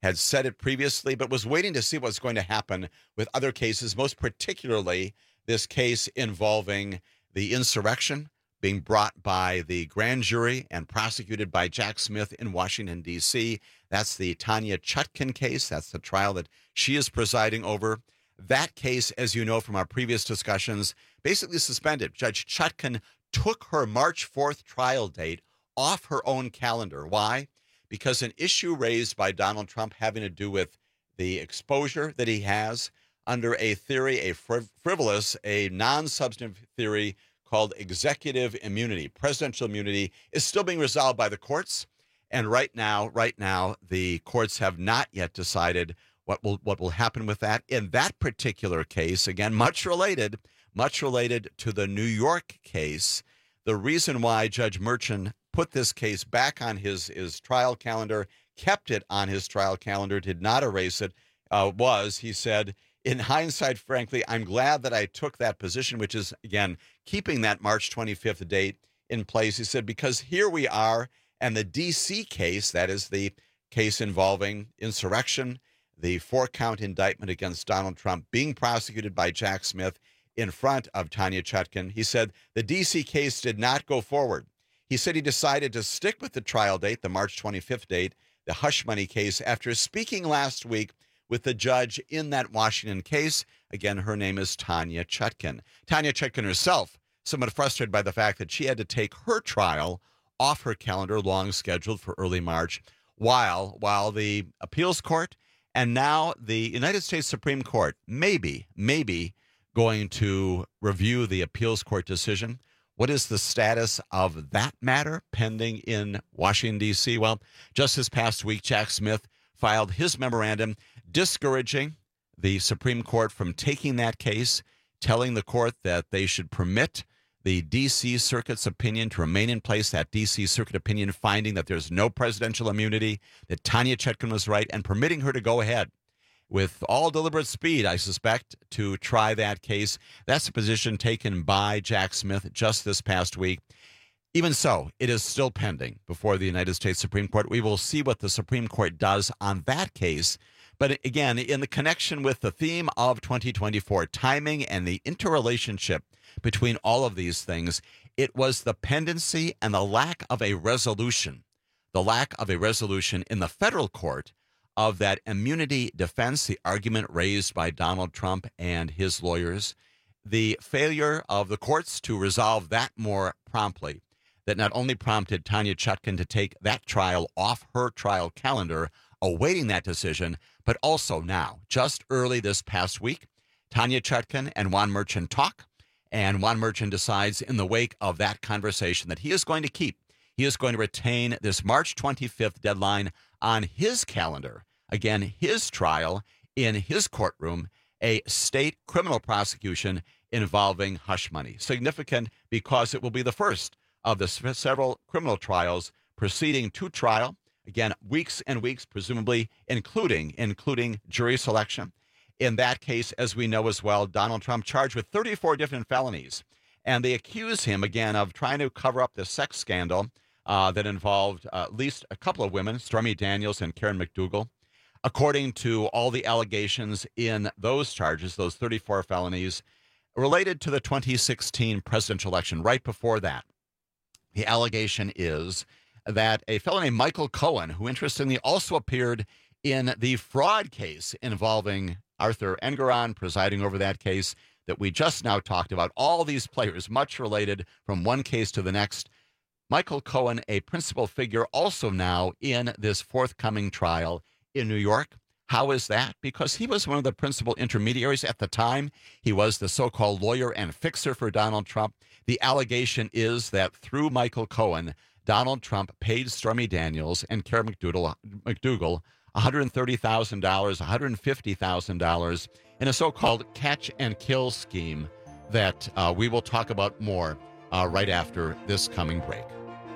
had said it previously, but was waiting to see what's going to happen with other cases, most particularly this case involving the insurrection being brought by the grand jury and prosecuted by Jack Smith in Washington, D C. That's the Tanya Chutkan case. That's the trial that she is presiding over. That case, as you know from our previous discussions, basically suspended. Judge Chutkan took her March fourth trial date off her own calendar. Why? Because an issue raised by Donald Trump having to do with the exposure that he has under a theory, a friv- frivolous, a non-substantive theory called executive immunity. Presidential immunity is still being resolved by the courts. And right now, right now, the courts have not yet decided what will what will happen with that. In that particular case, again, much related, much related to the New York case, the reason why Judge Merchan put this case back on his, his trial calendar, kept it on his trial calendar, did not erase it, uh, was, he said, in hindsight, frankly, I'm glad that I took that position, which is, again, keeping that March twenty-fifth date in place. He said, because here we are, and the D C case, that is the case involving insurrection, the four-count indictment against Donald Trump being prosecuted by Jack Smith in front of Tanya Chutkan. He said the D C case did not go forward. He said he decided to stick with the trial date, the March twenty-fifth date, the hush money case, after speaking last week with the judge in that Washington case. Again, her name is Tanya Chutkan. Tanya Chutkan herself, somewhat frustrated by the fact that she had to take her trial off her calendar, long scheduled for early March, while while the appeals court and now the United States Supreme Court maybe, maybe going to review the appeals court decision. What is the status of that matter pending in Washington, D C? Well, just this past week, Jack Smith filed his memorandum discouraging the Supreme Court from taking that case, telling the court that they should permit the D C Circuit's opinion to remain in place, that D C Circuit opinion finding that there's no presidential immunity, that Tanya Chutkan was right, and permitting her to go ahead with all deliberate speed, I suspect, to try that case. That's a position taken by Jack Smith just this past week. Even so, it is still pending before the United States Supreme Court. We will see what the Supreme Court does on that case. But again, in the connection with the theme of twenty twenty-four, timing and the interrelationship between all of these things, it was the pendency and the lack of a resolution, the lack of a resolution in the federal court of that immunity defense, the argument raised by Donald Trump and his lawyers, the failure of the courts to resolve that more promptly, that not only prompted Tanya Chutkan to take that trial off her trial calendar, awaiting that decision, but also now, just early this past week, Tanya Chutkan and Juan Merchan talk, and Juan Merchan decides in the wake of that conversation that he is going to keep, he is going to retain this March twenty-fifth deadline on his calendar. Again, his trial in his courtroom, a state criminal prosecution involving hush money. Significant because it will be the first of the several criminal trials proceeding to trial. Again, weeks and weeks, presumably, including including jury selection. In that case, as we know as well, Donald Trump charged with thirty-four different felonies. And they accuse him, again, of trying to cover up the sex scandal uh, that involved uh, at least a couple of women, Stormy Daniels and Karen McDougal. According to all the allegations in those charges, those thirty-four felonies, related to the twenty sixteen presidential election, right before that, the allegation is that a fellow named Michael Cohen, who interestingly also appeared in the fraud case involving Arthur Engeron, presiding over that case that we just now talked about, all these players much related from one case to the next. Michael Cohen, a principal figure also now in this forthcoming trial in New York. How is that? Because he was one of the principal intermediaries at the time. He was the so-called lawyer and fixer for Donald Trump. The allegation is that through Michael Cohen, Donald Trump paid Stormy Daniels and Karen McDougal, McDougal one hundred thirty thousand dollars, one hundred fifty thousand dollars in a so-called catch and kill scheme that uh, we will talk about more uh, right after this coming break.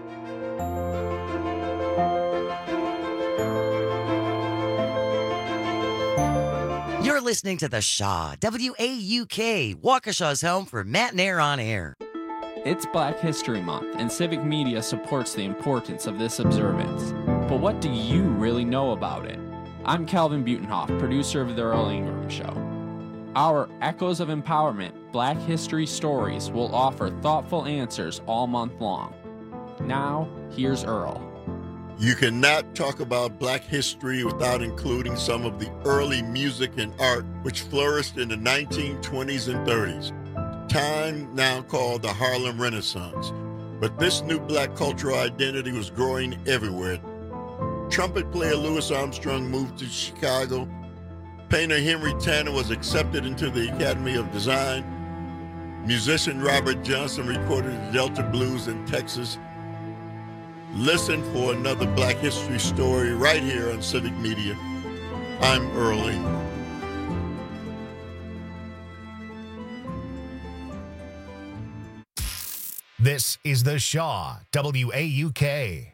You're listening to The Shaw, W A U K, Waukesha's home for Matt and Air on Air. It's Black History Month, and Civic Media supports the importance of this observance. But what do you really know about it? I'm Calvin Butenhoff, producer of The Earl Ingram Show. Our Echoes of Empowerment Black History Stories will offer thoughtful answers all month long. Now, here's Earl. You cannot talk about Black history without including some of the early music and art which flourished in the nineteen twenties and thirties, time now called the Harlem Renaissance. But this new Black cultural identity was growing everywhere. Trumpet player Louis Armstrong moved to Chicago. Painter Henry Tanner was accepted into the Academy of Design. Musician Robert Johnson recorded the Delta Blues in Texas. Listen for another Black history story right here on Civic Media. I'm Earl Ingram. This is The Shaw, W A U K.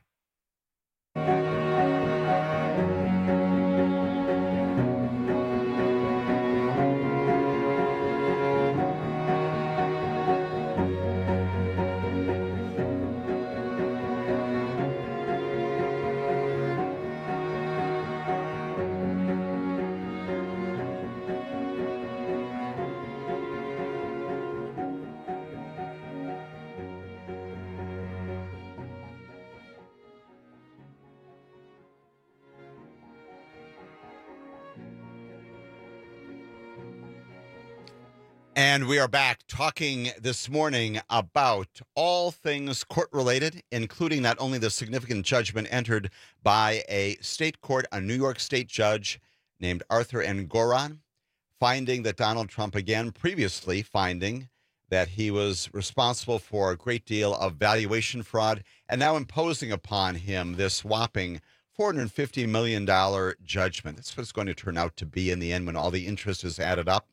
And we are back talking this morning about all things court-related, including not only the significant judgment entered by a state court, a New York state judge named Arthur N. Goron, finding that Donald Trump, again, previously finding that he was responsible for a great deal of valuation fraud, and now imposing upon him this whopping four hundred fifty million dollars judgment. That's what it's going to turn out to be in the end when all the interest is added up.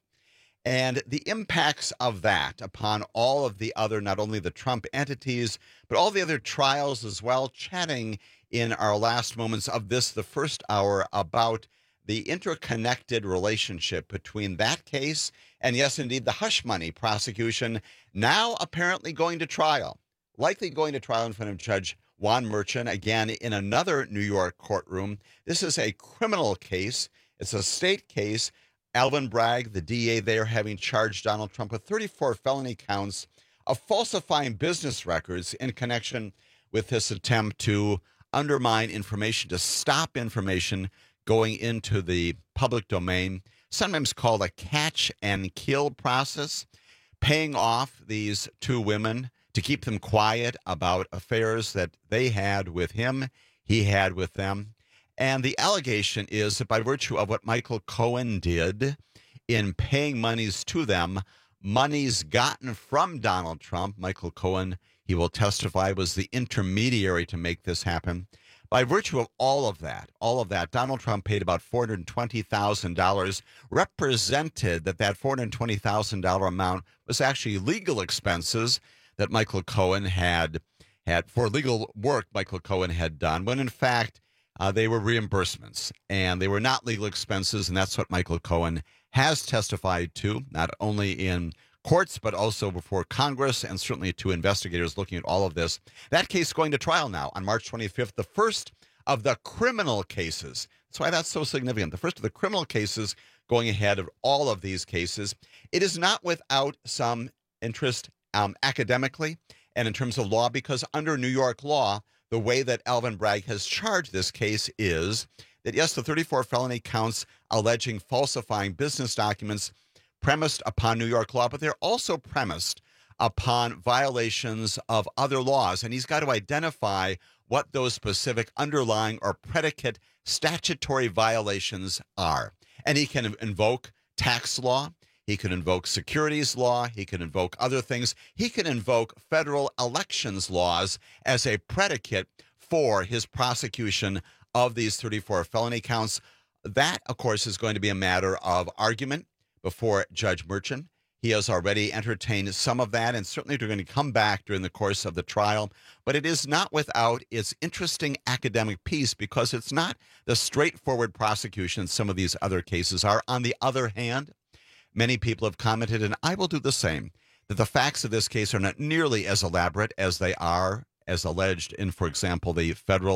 And the impacts of that upon all of the other, not only the Trump entities, but all the other trials as well, chatting in our last moments of this, the first hour, about the interconnected relationship between that case and, yes, indeed, the hush money prosecution, now apparently going to trial, likely going to trial in front of Judge Juan Merchan, again, in another New York courtroom. This is a criminal case. It's a state case. Alvin Bragg, the D A there, having charged Donald Trump with thirty-four felony counts of falsifying business records in connection with this attempt to undermine information, to stop information going into the public domain, sometimes called a catch and kill process, paying off these two women to keep them quiet about affairs that they had with him, he had with them. And the allegation is that by virtue of what Michael Cohen did in paying monies to them, monies gotten from Donald Trump, Michael Cohen, he will testify, was the intermediary to make this happen. By virtue of all of that, all of that, Donald Trump paid about four hundred twenty thousand dollars, represented that that four hundred twenty thousand dollars amount was actually legal expenses that Michael Cohen had, had for legal work Michael Cohen had done, when in fact, Uh, they were reimbursements, and they were not legal expenses, and that's what Michael Cohen has testified to, not only in courts, but also before Congress, and certainly to investigators looking at all of this. That case is going to trial now on March twenty-fifth, the first of the criminal cases. That's why that's so significant. The first of the criminal cases going ahead of all of these cases. It is not without some interest um, academically and in terms of law, because under New York law, the way that Alvin Bragg has charged this case is that, yes, the thirty-four felony counts alleging falsifying business documents premised upon New York law, but they're also premised upon violations of other laws. And he's got to identify what those specific underlying or predicate statutory violations are. And he can invoke tax law. He can invoke securities law. He can invoke other things. He can invoke federal elections laws as a predicate for his prosecution of these thirty-four felony counts. That, of course, is going to be a matter of argument before Judge Merchan. He has already entertained some of that, and certainly they're going to come back during the course of the trial. But it is not without its interesting academic piece, because it's not the straightforward prosecution some of these other cases are. On the other hand, many people have commented, and I will do the same, that the facts of this case are not nearly as elaborate as they are, as alleged in, for example, the federal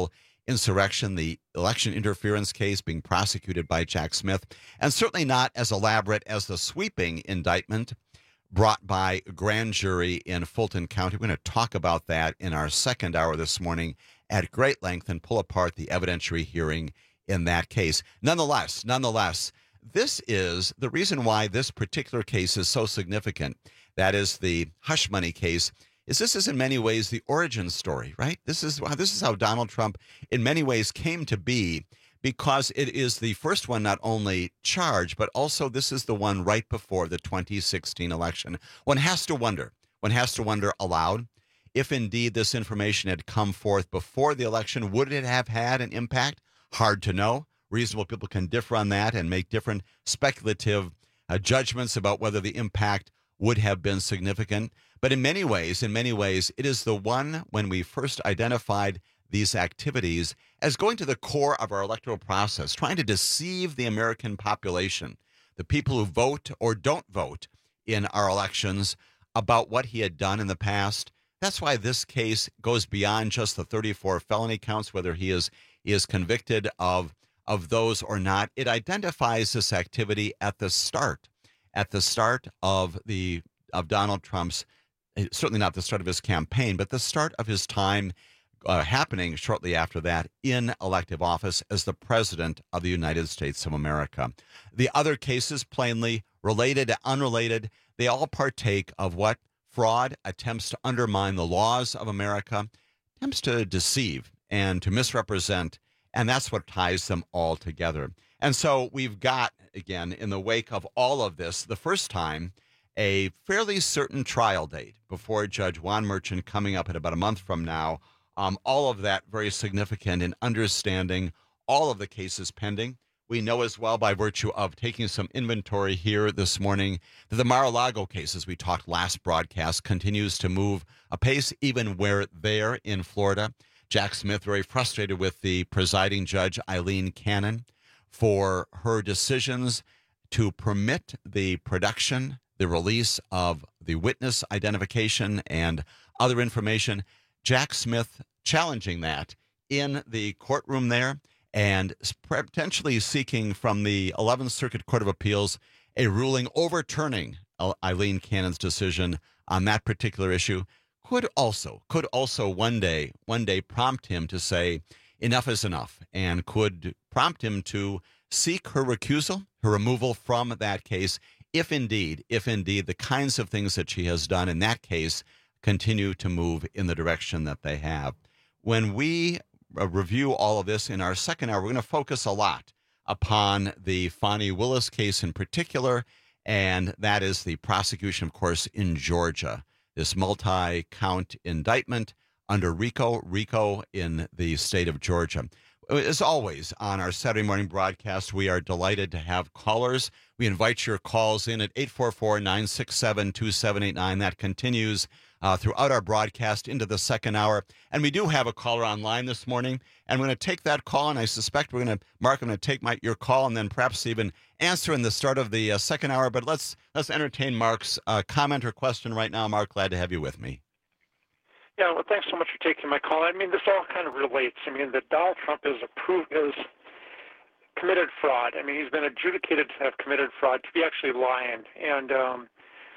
insurrection, the election interference case being prosecuted by Jack Smith, and certainly not as elaborate as the sweeping indictment brought by a grand jury in Fulton County. We're going to talk about that in our second hour this morning at great length and pull apart the evidentiary hearing in that case. Nonetheless, nonetheless, this is the reason why this particular case is so significant. That is the hush money case. Is this is in many ways the origin story, right? This is this is how Donald Trump in many ways came to be, because it is the first one not only charged, but also this is the one right before the twenty sixteen election. One has to wonder, one has to wonder aloud, if indeed this information had come forth before the election, would it have had an impact? Hard to know. Reasonable people can differ on that and make different speculative uh, judgments about whether the impact would have been significant. But in many ways, in many ways, it is the one when we first identified these activities as going to the core of our electoral process, trying to deceive the American population, the people who vote or don't vote in our elections, about what he had done in the past. That's why this case goes beyond just the thirty-four felony counts, whether he is, he is convicted of, of those or not. It identifies this activity at the start, at the start of the of Donald Trump's, certainly not the start of his campaign, but the start of his time uh, happening shortly after that in elective office as the President of the United States of America. The other cases, plainly related, unrelated, they all partake of what? Fraud, attempts to undermine the laws of America, attempts to deceive and to misrepresent, and that's what ties them all together. And so we've got, again, in the wake of all of this, the first time, a fairly certain trial date before Judge Juan Merchan coming up in about a month from now. Um, all of that very significant in understanding all of the cases pending. We know as well, by virtue of taking some inventory here this morning, that the Mar-a-Lago case, as we talked last broadcast, continues to move apace, even where there in Florida. Jack Smith very frustrated with the presiding judge, Eileen Cannon, for her decisions to permit the production, the release of the witness identification and other information. Jack Smith challenging that in the courtroom there and potentially seeking from the eleventh Circuit Court of Appeals a ruling overturning Eileen Cannon's decision on that particular issue. Could also, could also one day, one day prompt him to say enough is enough, and could prompt him to seek her recusal, her removal from that case, if indeed, if indeed the kinds of things that she has done in that case continue to move in the direction that they have. When we uh, review all of this in our second hour, we're going to focus a lot upon the Fani Willis case in particular, and that is the prosecution, of course, in Georgia, this multi-count indictment under RICO, RICO in the state of Georgia. As always, on our Saturday morning broadcast, we are delighted to have callers. We invite your calls in at eight four four, nine six seven, two seven eight nine. That continues uh, throughout our broadcast into the second hour. And we do have a caller online this morning, and we're going to take that call, and I suspect we're going to, Mark, I'm going to take my, your call and then perhaps even answer in the start of the uh, second hour. But let's let's entertain Mark's uh, comment or question right now. Mark, glad to have you with me. Yeah, well, thanks so much for taking my call. I mean, this all kind of relates. I mean, that Donald Trump is approved, is committed fraud. I mean, he's been adjudicated to have committed fraud, to be actually lying, and um,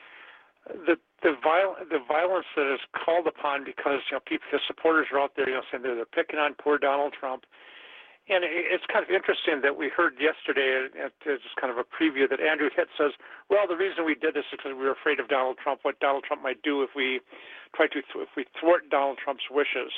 the the, viol- the violence that is called upon because you know people, his supporters are out there, you know, saying they're, they're picking on poor Donald Trump. And it's kind of interesting that we heard yesterday, it's just kind of a preview, that Andrew Hitt says, well, the reason we did this is because we were afraid of Donald Trump, what Donald Trump might do if we try to, if we thwart Donald Trump's wishes.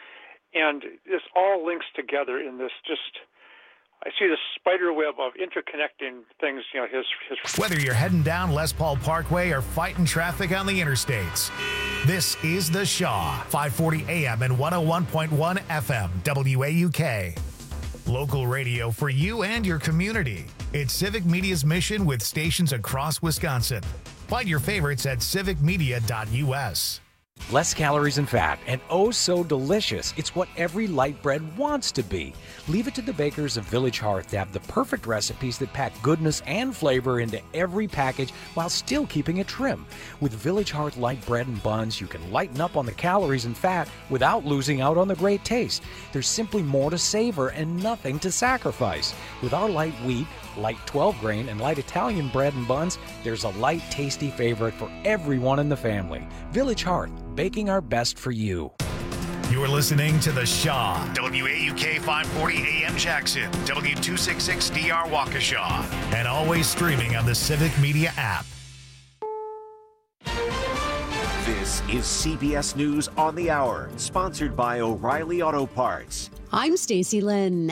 And this all links together in this just, I see this spider web of interconnecting things, you know, his, his... Whether you're heading down Les Paul Parkway or fighting traffic on the interstates, this is The Shaw, five forty A M and one oh one point one F M, W A U K. Local radio for you and your community. It's Civic Media's mission with stations across Wisconsin. Find your favorites at civic media dot U S. Less calories and fat, and oh so delicious. It's what every light bread wants to be. Leave it to the bakers of Village Hearth to have the perfect recipes that pack goodness and flavor into every package while still keeping it trim. With Village Hearth light bread and buns, you can lighten up on the calories and fat without losing out on the great taste. There's simply more to savor and nothing to sacrifice. With our light wheat, light twelve grain, and light Italian bread and buns, there's a light, tasty favorite for everyone in the family. Village Hearth, baking our best for you. You're listening to The Shaw, W A U K five forty A M Jackson, W two sixty-six D R Waukesha, and always streaming on the Civic Media app. This is C B S News on the Hour, sponsored by O'Reilly Auto Parts. I'm Stacey Lynn.